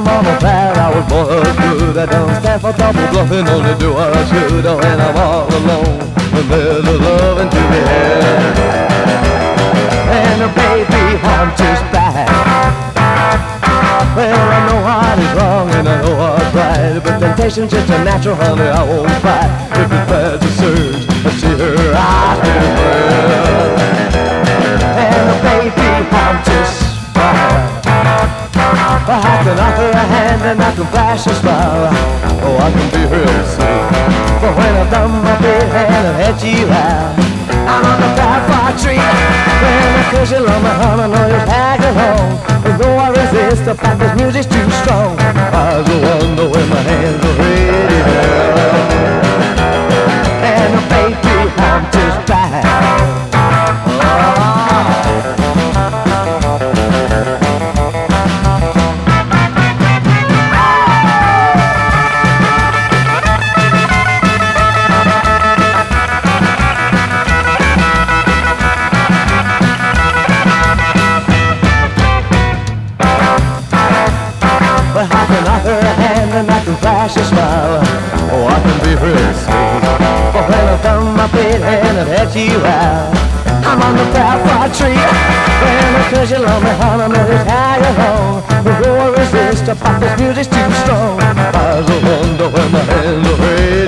mama proud, I was born good. I don't stand for double bluffing, only do what I should. When I'm all alone, when there's a loving to be had. And baby, I'm just bad. Well, I know what is wrong and I know what's right, but temptation's just a natural, honey, I won't fight. If it's bad to search, I see her eyes getting red. And baby, I'm just bad. I can offer a hand and I can flash a smile. Oh, I can be real sweet, but when I've done my big hand and had you out, I'm on the bad far tree. When I kiss you on my arm, I know you're tagging home. But though I resist, the fact this music's too strong. I just wonder when my hands are ready now. And baby, I'm just bad. I can offer a hand and I can flash a smile. Oh, I can be real sweet, but when I've done my big hand and had you out, I'm on the proud far tree. When I kiss you on my heart, I know it's how you're home. The roar resist, the pop, this music's too strong. I just wonder when my hands are ready.